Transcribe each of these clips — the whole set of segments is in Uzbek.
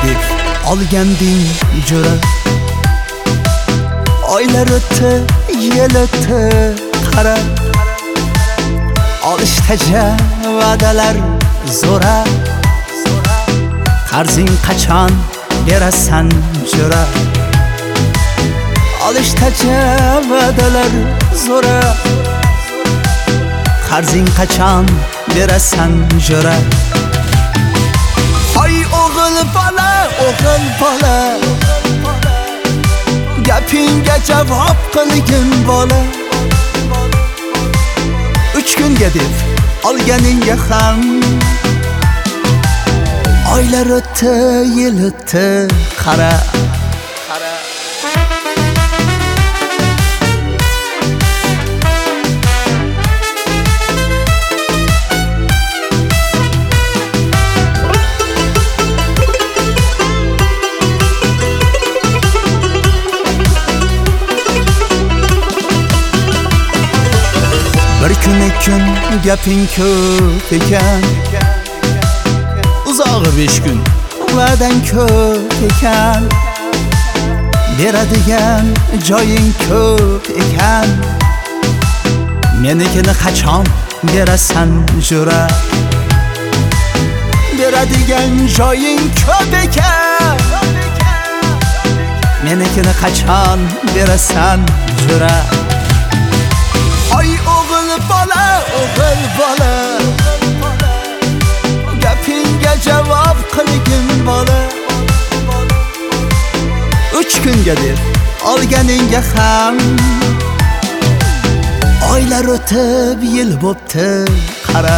deb olganding jo'ra. Oylar o'tdi, yil o'tdi, qara. Olishtaja va'dalar zo'ra. Qarzing qachon berasan jo'ra. Olishtaja va'dalar zo'ra. Qarzing qachon berasan jo'ra. Hoy o'g'il bola, gapingga javob qilgin bola. 3 kunga deb olganingga ham oylar o'tdi, yil o'tdi, qara. Bir kun 2 kun gaping ko'p ekan, uzog'i 5 kun va'dang ko'p ekan, beradigan joying ko'p ekan. Menikini qachon berasan jo'ra. Beradigan joying ko'p ekan, menikini qachon berasan jo'ra. Hoy o'g'il bola, gapingga javob qilgin bola. 3 kunga deb olganingga ham oylar o'tib, yil bo'pti, qara.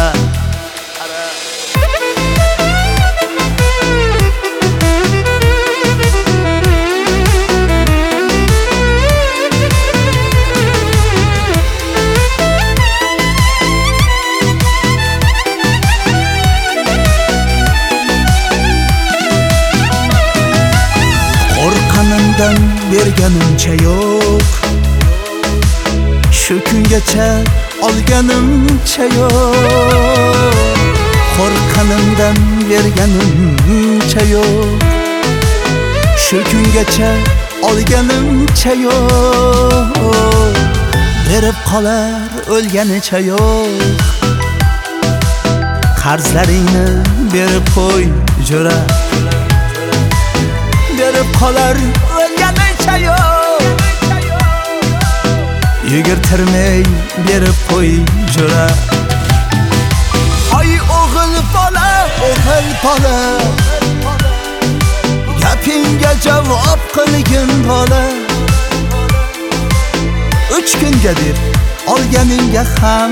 Qo'rqqanimdan berganimcha yo'q, shu kungacha olganimcha yo'q. Qo'rqqanimdan berganimcha yo'q, shu kungacha olganimcha yo'q. Berib qolar o'lganicha yo'q. Qarzlaringni berib qo'y jo'ra. Berib qolar o'lganicha yo'q. Yigirtirmay berib qo'y jo'ra. Hoy o'g'il bola, gapingga javob qilgin bola. 3 kunga deb olganingga ham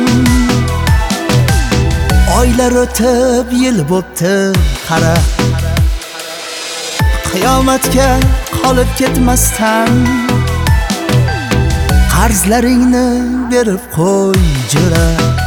oylar o'tib, yil bo'pti, qara. Qiyomatga qolib ketmasdan qarzlaringni berib qo'y jo'ra.